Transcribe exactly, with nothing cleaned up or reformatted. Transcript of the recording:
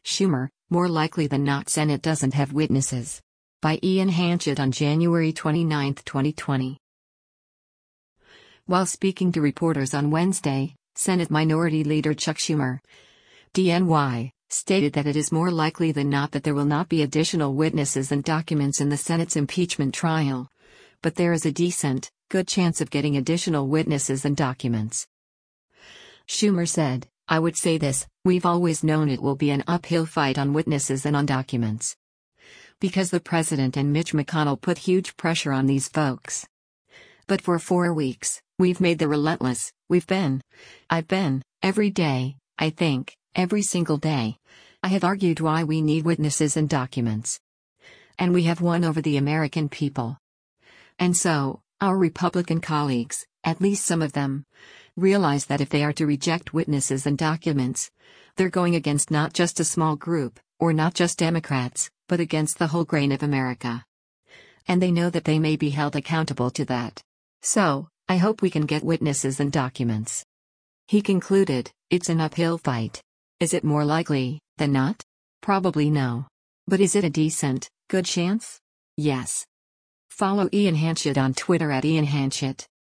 Schumer, more likely than not Senate doesn't have witnesses. By Ian Hanchett on January twenty-ninth, twenty twenty. While speaking to reporters on Wednesday, Senate Minority Leader Chuck Schumer, D N Y, stated that it is more likely than not that there will not be additional witnesses and documents in the Senate's impeachment trial. But there is a decent, good chance of getting additional witnesses and documents. Schumer said, "I would say this, we've always known it will be an uphill fight on witnesses and on documents. Because the president and Mitch McConnell put huge pressure on these folks. But for four weeks, we've made the relentless, we've been, I've been, every day, I think, every single day. I have argued why we need witnesses and documents. And we have won over the American people. And so, our Republican colleagues, at least some of them, realize that if they are to reject witnesses and documents, they're going against not just a small group, or not just Democrats, but against the whole grain of America. And they know that they may be held accountable to that. So, I hope we can get witnesses and documents." He concluded, "It's an uphill fight. Is it more likely than not? Probably no. But is it a decent, good chance? Yes." Follow Ian Hanchett on Twitter at Ian Hanchett.